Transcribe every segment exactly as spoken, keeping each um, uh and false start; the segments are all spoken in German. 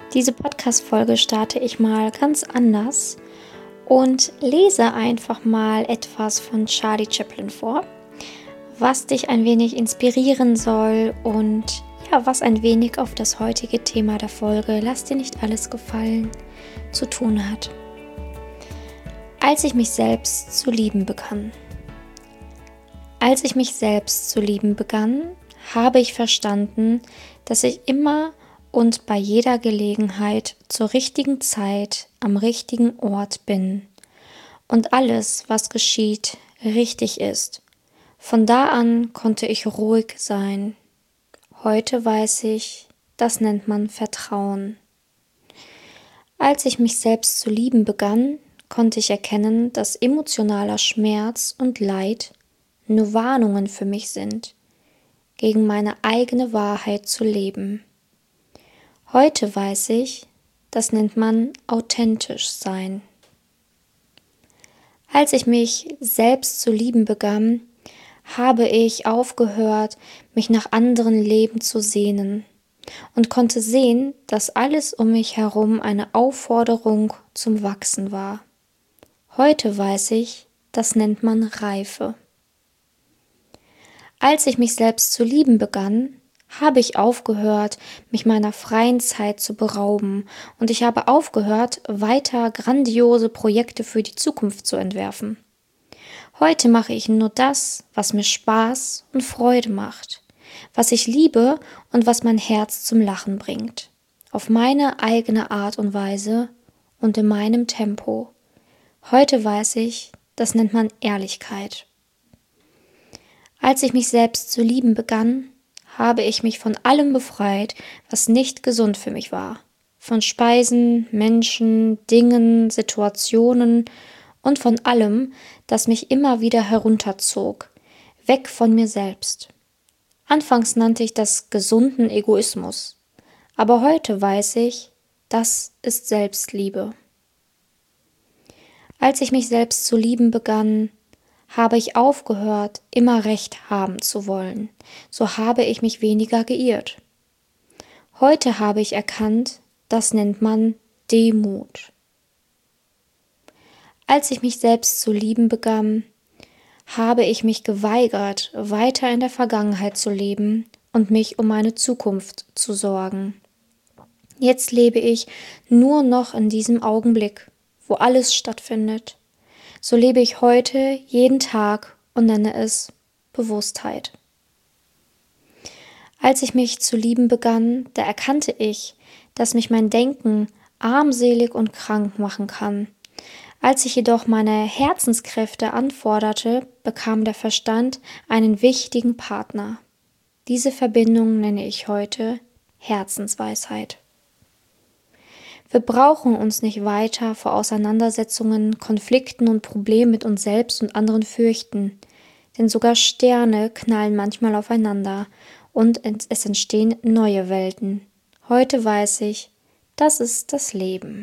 Diese Podcast-Folge starte ich mal ganz anders und lese einfach mal etwas von Charlie Chaplin vor, was dich ein wenig inspirieren soll und ja, was ein wenig auf das heutige Thema der Folge "Lass dir nicht alles gefallen" zu tun hat. Als ich mich selbst zu lieben begann. Als ich mich selbst zu lieben begann, habe ich verstanden, dass ich immer und bei jeder Gelegenheit zur richtigen Zeit am richtigen Ort bin und alles, was geschieht, richtig ist. Von da an konnte ich ruhig sein. Heute weiß ich, das nennt man Vertrauen. Als ich mich selbst zu lieben begann, konnte ich erkennen, dass emotionaler Schmerz und Leid nur Warnungen für mich sind, gegen meine eigene Wahrheit zu leben. Heute weiß ich, das nennt man authentisch sein. Als ich mich selbst zu lieben begann, habe ich aufgehört, mich nach anderen Leben zu sehnen und konnte sehen, dass alles um mich herum eine Aufforderung zum Wachsen war. Heute weiß ich, das nennt man Reife. Als ich mich selbst zu lieben begann, habe ich aufgehört, mich meiner freien Zeit zu berauben, und ich habe aufgehört, weiter grandiose Projekte für die Zukunft zu entwerfen. Heute mache ich nur das, was mir Spaß und Freude macht, was ich liebe und was mein Herz zum Lachen bringt, auf meine eigene Art und Weise und in meinem Tempo. Heute weiß ich, das nennt man Ehrlichkeit. Als ich mich selbst zu lieben begann, habe ich mich von allem befreit, was nicht gesund für mich war. Von Speisen, Menschen, Dingen, Situationen und von allem, das mich immer wieder herunterzog, weg von mir selbst. Anfangs nannte ich das gesunden Egoismus, aber heute weiß ich, das ist Selbstliebe. Als ich mich selbst zu lieben begann, habe ich aufgehört, immer Recht haben zu wollen. So habe ich mich weniger geirrt. Heute habe ich erkannt, das nennt man Demut. Als ich mich selbst zu lieben begann, habe ich mich geweigert, weiter in der Vergangenheit zu leben und mich um meine Zukunft zu sorgen. Jetzt lebe ich nur noch in diesem Augenblick, wo alles stattfindet. So lebe ich heute jeden Tag und nenne es Bewusstheit. Als ich mich zu lieben begann, da erkannte ich, dass mich mein Denken armselig und krank machen kann. Als ich jedoch meine Herzenskräfte anforderte, bekam der Verstand einen wichtigen Partner. Diese Verbindung nenne ich heute Herzensweisheit. Wir brauchen uns nicht weiter vor Auseinandersetzungen, Konflikten und Problemen mit uns selbst und anderen fürchten, denn sogar Sterne knallen manchmal aufeinander und es entstehen neue Welten. Heute weiß ich, das ist das Leben.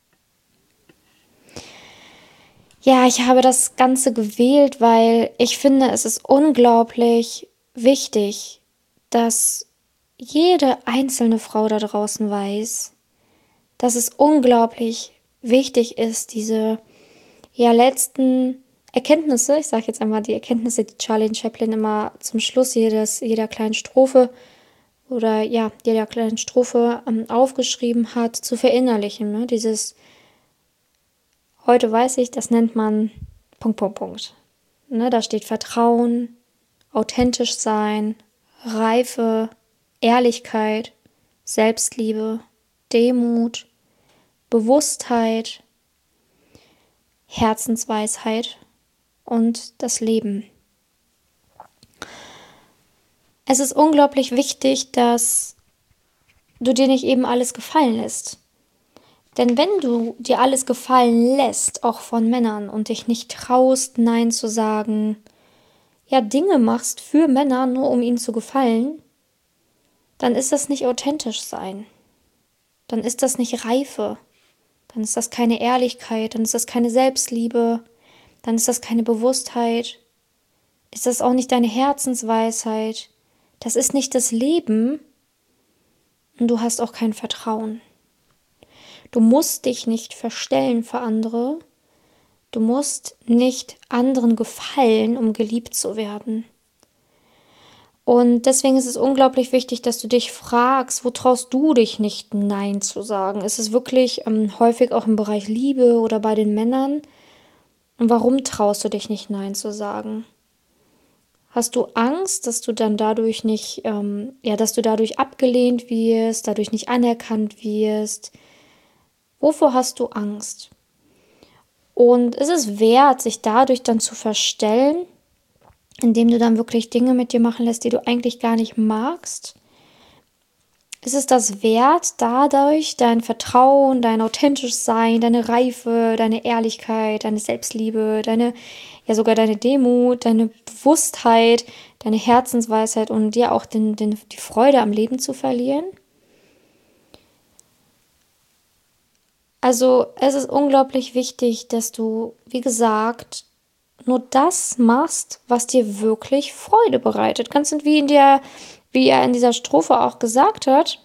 Ja, ich habe das Ganze gewählt, weil ich finde, es ist unglaublich wichtig, dass jede einzelne Frau da draußen weiß, dass es unglaublich wichtig ist, diese ja letzten Erkenntnisse, ich sage jetzt einmal die Erkenntnisse, die Charlie Chaplin immer zum Schluss jedes, jeder kleinen Strophe oder ja, jeder kleinen Strophe ähm, aufgeschrieben hat, zu verinnerlichen. Ne? Dieses, heute weiß ich, das nennt man Punkt, Punkt, Punkt. Ne? Da steht Vertrauen, authentisch sein, Reife, Ehrlichkeit, Selbstliebe, Demut, Bewusstheit, Herzensweisheit und das Leben. Es ist unglaublich wichtig, dass du dir nicht eben alles gefallen lässt. Denn wenn du dir alles gefallen lässt, auch von Männern, und dich nicht traust, Nein zu sagen, ja, Dinge machst für Männer, nur um ihnen zu gefallen, dann ist das nicht authentisch sein. Dann ist das nicht Reife. Dann ist das keine Ehrlichkeit, dann ist das keine Selbstliebe, dann ist das keine Bewusstheit, ist das auch nicht deine Herzensweisheit, das ist nicht das Leben und du hast auch kein Vertrauen. Du musst dich nicht verstellen für andere. Du musst nicht anderen gefallen, um geliebt zu werden. Und deswegen ist es unglaublich wichtig, dass du dich fragst, wo traust du dich nicht Nein zu sagen? Ist es wirklich ähm, häufig auch im Bereich Liebe oder bei den Männern? Und warum traust du dich nicht Nein zu sagen? Hast du Angst, dass du dann dadurch nicht, ähm, ja, dass du dadurch abgelehnt wirst, dadurch nicht anerkannt wirst? Wovor hast du Angst? Und ist es wert, sich dadurch dann zu verstellen, indem du dann wirklich Dinge mit dir machen lässt, die du eigentlich gar nicht magst? Ist es das wert, dadurch dein Vertrauen, dein authentisches Sein, deine Reife, deine Ehrlichkeit, deine Selbstliebe, deine, ja sogar deine Demut, deine Bewusstheit, deine Herzensweisheit und dir auch den, den, die Freude am Leben zu verlieren? Also es ist unglaublich wichtig, dass du, wie gesagt, nur das machst, was dir wirklich Freude bereitet. Ganz wie in der, wie er in dieser Strophe auch gesagt hat: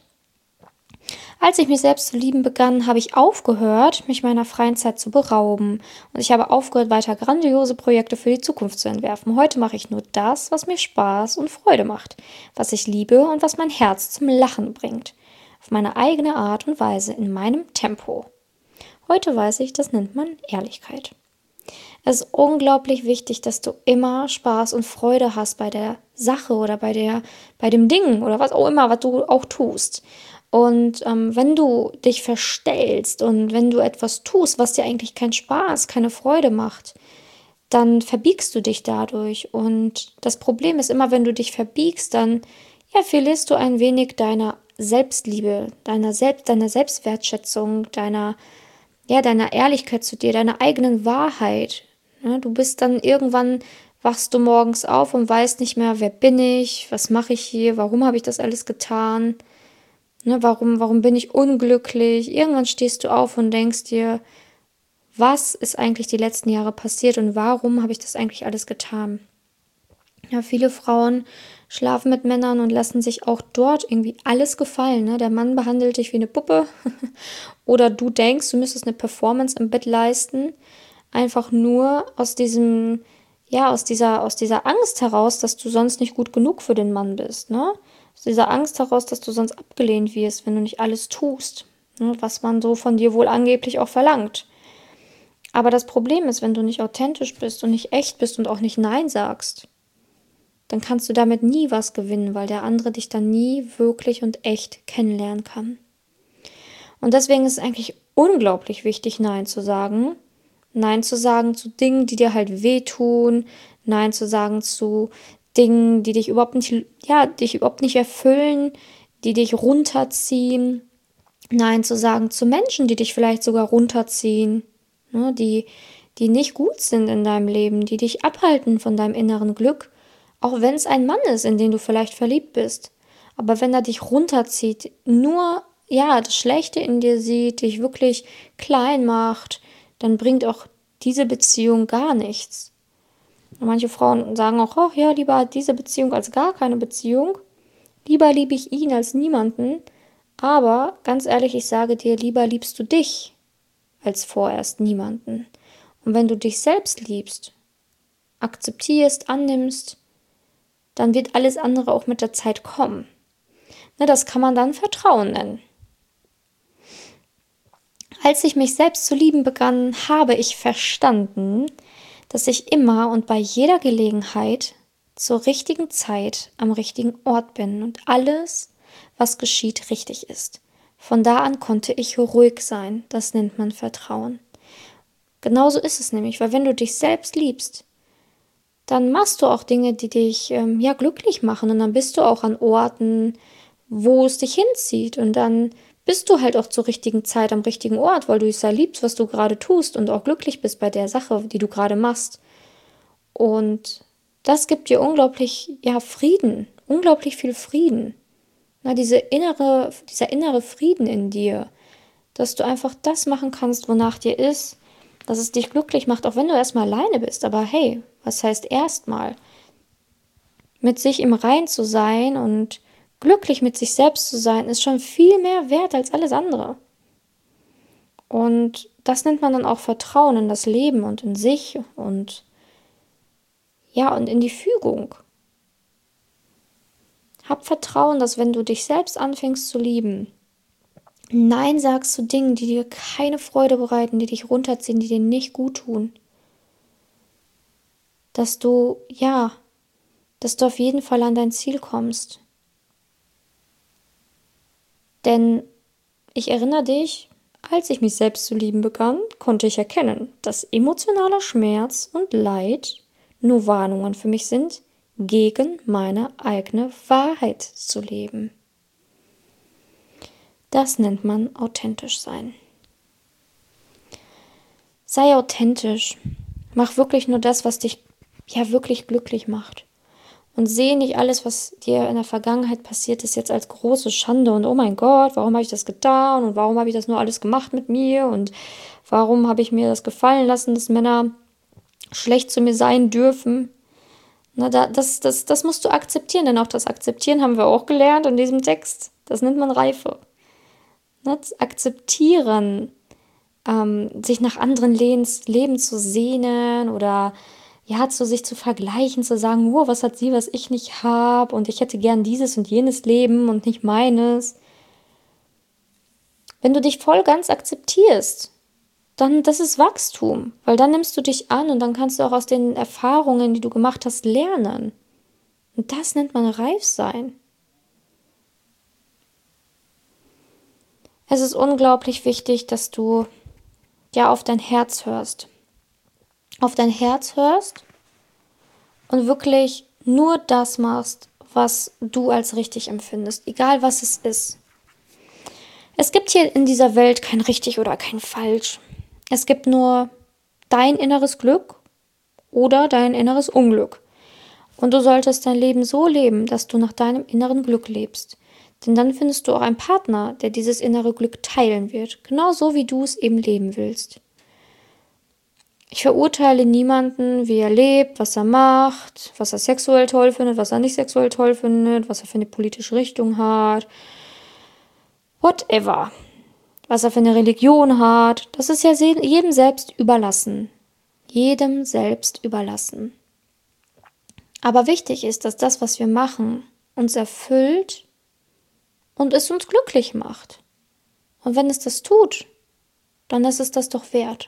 Als ich mich selbst zu lieben begann, habe ich aufgehört, mich meiner freien Zeit zu berauben. Und ich habe aufgehört, weiter grandiose Projekte für die Zukunft zu entwerfen. Heute mache ich nur das, was mir Spaß und Freude macht, was ich liebe und was mein Herz zum Lachen bringt. Auf meine eigene Art und Weise, in meinem Tempo. Heute weiß ich, das nennt man Ehrlichkeit. Es ist unglaublich wichtig, dass du immer Spaß und Freude hast bei der Sache oder bei der, bei dem Ding oder was auch immer, was du auch tust. Und ähm, wenn du dich verstellst und wenn du etwas tust, was dir eigentlich keinen Spaß, keine Freude macht, dann verbiegst du dich dadurch. Und das Problem ist immer, wenn du dich verbiegst, dann ja, verlierst du ein wenig deiner Selbstliebe, deiner Selbst, deiner Selbstwertschätzung, deiner ja, deiner Ehrlichkeit zu dir, deiner eigenen Wahrheit. Ja, du bist dann irgendwann, wachst du morgens auf und weißt nicht mehr, wer bin ich, was mache ich hier, warum habe ich das alles getan, ne, warum, warum bin ich unglücklich. Irgendwann stehst du auf und denkst dir, was ist eigentlich die letzten Jahre passiert und warum habe ich das eigentlich alles getan? Ja, viele Frauen schlafen mit Männern und lassen sich auch dort irgendwie alles gefallen. Ne? Der Mann behandelt dich wie eine Puppe oder du denkst, du müsstest eine Performance im Bett leisten, einfach nur aus diesem, ja, aus dieser, aus dieser Angst heraus, dass du sonst nicht gut genug für den Mann bist. Ne? Aus dieser Angst heraus, dass du sonst abgelehnt wirst, wenn du nicht alles tust, ne? Was man so von dir wohl angeblich auch verlangt. Aber das Problem ist, wenn du nicht authentisch bist und nicht echt bist und auch nicht Nein sagst, dann kannst du damit nie was gewinnen, weil der andere dich dann nie wirklich und echt kennenlernen kann. Und deswegen ist es eigentlich unglaublich wichtig, Nein zu sagen. Nein zu sagen zu Dingen, die dir halt wehtun. Nein zu sagen zu Dingen, die dich überhaupt nicht, ja, dich überhaupt nicht erfüllen, die dich runterziehen. Nein zu sagen zu Menschen, die dich vielleicht sogar runterziehen, ne, die, die nicht gut sind in deinem Leben, die dich abhalten von deinem inneren Glück. Auch wenn es ein Mann ist, in den du vielleicht verliebt bist. Aber wenn er dich runterzieht, nur ja das Schlechte in dir sieht, dich wirklich klein macht, dann bringt auch diese Beziehung gar nichts. Und manche Frauen sagen auch, oh ja, lieber diese Beziehung als gar keine Beziehung. Lieber liebe ich ihn als niemanden. Aber ganz ehrlich, ich sage dir, lieber liebst du dich als vorerst niemanden. Und wenn du dich selbst liebst, akzeptierst, annimmst, dann wird alles andere auch mit der Zeit kommen. Ne, das kann man dann Vertrauen nennen. Als ich mich selbst zu lieben begann, habe ich verstanden, dass ich immer und bei jeder Gelegenheit zur richtigen Zeit am richtigen Ort bin und alles, was geschieht, richtig ist. Von da an konnte ich ruhig sein. Das nennt man Vertrauen. Genauso ist es nämlich, weil wenn du dich selbst liebst, dann machst du auch Dinge, die dich ähm, ja glücklich machen und dann bist du auch an Orten, wo es dich hinzieht und dann bist du halt auch zur richtigen Zeit am richtigen Ort, weil du es ja liebst, was du gerade tust und auch glücklich bist bei der Sache, die du gerade machst. Und das gibt dir unglaublich ja Frieden, unglaublich viel Frieden. Na, diese innere, dieser innere Frieden in dir, dass du einfach das machen kannst, wonach dir ist, dass es dich glücklich macht, auch wenn du erstmal alleine bist. Aber hey, was heißt erstmal? Mit sich im Rein zu sein und glücklich mit sich selbst zu sein, ist schon viel mehr wert als alles andere. Und das nennt man dann auch Vertrauen in das Leben und in sich und ja, und in die Fügung. Hab Vertrauen, dass wenn du dich selbst anfängst zu lieben, Nein sagst zu Dingen, die dir keine Freude bereiten, die dich runterziehen, die dir nicht gut tun, dass du, ja, dass du auf jeden Fall an dein Ziel kommst. Denn ich erinnere dich, als ich mich selbst zu lieben begann, konnte ich erkennen, dass emotionaler Schmerz und Leid nur Warnungen für mich sind, gegen meine eigene Wahrheit zu leben. Das nennt man authentisch sein. Sei authentisch. Mach wirklich nur das, was dich ja wirklich glücklich macht. Und sehe nicht alles, was dir in der Vergangenheit passiert ist, jetzt als große Schande und oh mein Gott, warum habe ich das getan und warum habe ich das nur alles gemacht mit mir und warum habe ich mir das gefallen lassen, dass Männer schlecht zu mir sein dürfen. Na, da, das, das, das musst du akzeptieren, denn auch das Akzeptieren haben wir auch gelernt in diesem Text. Das nennt man Reife. Na, das Akzeptieren, ähm, sich nach anderen Lebens, Leben zu sehnen oder ja, zu sich zu vergleichen, zu sagen, oh, was hat sie, was ich nicht habe und ich hätte gern dieses und jenes Leben und nicht meines. Wenn du dich voll ganz akzeptierst, dann das ist Wachstum, weil dann nimmst du dich an und dann kannst du auch aus den Erfahrungen, die du gemacht hast, lernen. Und das nennt man reif sein. Es ist unglaublich wichtig, dass du ja auf dein Herz hörst. Auf dein Herz hörst und wirklich nur das machst, was du als richtig empfindest, egal was es ist. Es gibt hier in dieser Welt kein richtig oder kein falsch. Es gibt nur dein inneres Glück oder dein inneres Unglück. Und du solltest dein Leben so leben, dass du nach deinem inneren Glück lebst. Denn dann findest du auch einen Partner, der dieses innere Glück teilen wird, genauso wie du es eben leben willst. Ich verurteile niemanden, wie er lebt, was er macht, was er sexuell toll findet, was er nicht sexuell toll findet, was er für eine politische Richtung hat, whatever, was er für eine Religion hat. Das ist ja jedem selbst überlassen. Jedem selbst überlassen. Aber wichtig ist, dass das, was wir machen, uns erfüllt und es uns glücklich macht. Und wenn es das tut, dann ist es das doch wert.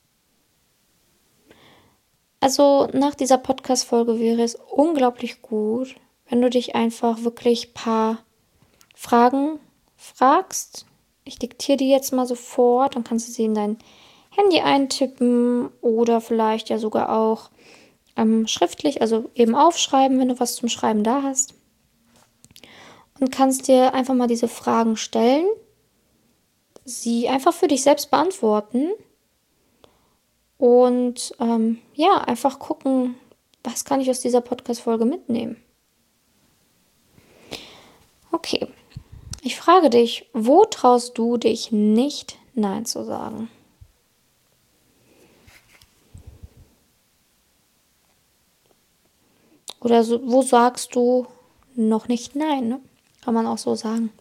Also nach dieser Podcast-Folge wäre es unglaublich gut, wenn du dich einfach wirklich ein paar Fragen fragst. Ich diktiere die jetzt mal sofort, dann kannst du sie in dein Handy eintippen oder vielleicht ja sogar auch ähm, schriftlich, also eben aufschreiben, wenn du was zum Schreiben da hast. Und kannst dir einfach mal diese Fragen stellen, sie einfach für dich selbst beantworten. Und ähm, ja, einfach gucken, was kann ich aus dieser Podcast-Folge mitnehmen. Okay, ich frage dich, wo traust du dich nicht, Nein zu sagen? Oder so, wo sagst du noch nicht Nein, ne? Kann man auch so sagen.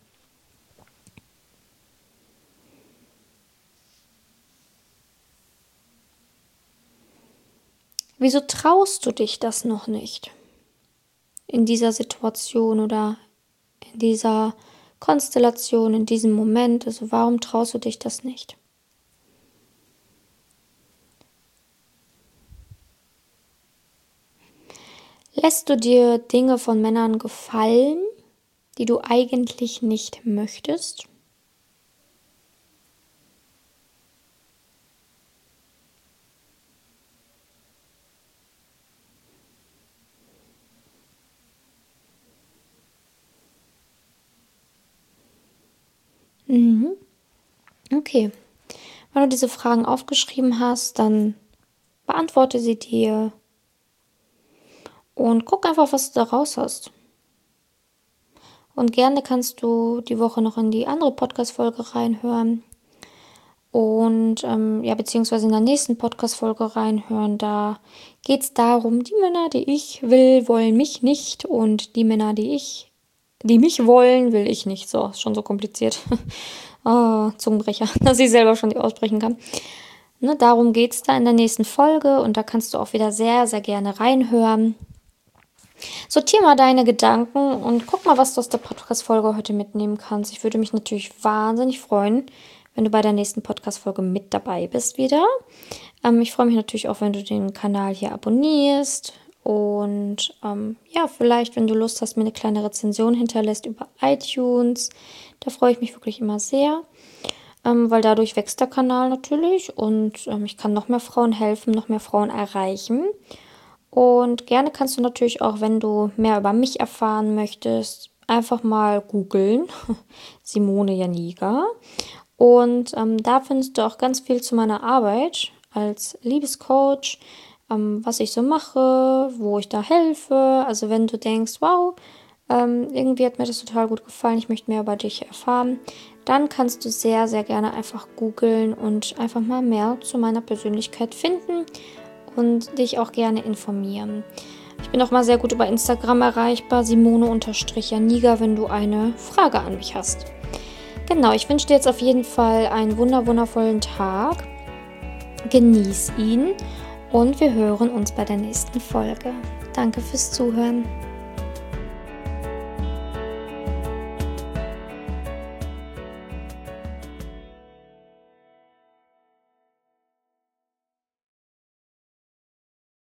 Wieso traust du dich das noch nicht? In dieser Situation oder in dieser Konstellation, in diesem Moment. Also warum traust du dich das nicht? Lässt du dir Dinge von Männern gefallen, die du eigentlich nicht möchtest? Mhm. Okay. Wenn du diese Fragen aufgeschrieben hast, dann beantworte sie dir und guck einfach, was du da raus hast. Und gerne kannst du die Woche noch in die andere Podcast-Folge reinhören und ähm, ja, beziehungsweise in der nächsten Podcast-Folge reinhören. Da geht es darum, die Männer, die ich will, wollen mich nicht und die Männer, die ich, die mich wollen, will ich nicht. So, ist schon so kompliziert. Oh, Zungenbrecher, dass ich selber schon nicht aussprechen kann. Ne, darum geht es da in der nächsten Folge und da kannst du auch wieder sehr, sehr gerne reinhören. Sortier mal deine Gedanken und guck mal, was du aus der Podcast-Folge heute mitnehmen kannst. Ich würde mich natürlich wahnsinnig freuen, wenn du bei der nächsten Podcast-Folge mit dabei bist wieder. Ähm, ich freue mich natürlich auch, wenn du den Kanal hier abonnierst und ähm, ja, vielleicht, wenn du Lust hast, mir eine kleine Rezension hinterlässt über iTunes. Da freue ich mich wirklich immer sehr, ähm, weil dadurch wächst der Kanal natürlich und ähm, ich kann noch mehr Frauen helfen, noch mehr Frauen erreichen. Und gerne kannst du natürlich auch, wenn du mehr über mich erfahren möchtest, einfach mal googeln, Simone Janiga. Und ähm, da findest du auch ganz viel zu meiner Arbeit als Liebescoach, ähm, was ich so mache, wo ich da helfe. Also wenn du denkst, wow, ähm, irgendwie hat mir das total gut gefallen, ich möchte mehr über dich erfahren, dann kannst du sehr, sehr gerne einfach googeln und einfach mal mehr zu meiner Persönlichkeit finden und dich auch gerne informieren. Ich bin auch mal sehr gut über Instagram erreichbar, Simone-Janiga, wenn du eine Frage an mich hast. Genau, ich wünsche dir jetzt auf jeden Fall einen wunder wundervollen Tag. Genieß ihn und wir hören uns bei der nächsten Folge. Danke fürs Zuhören.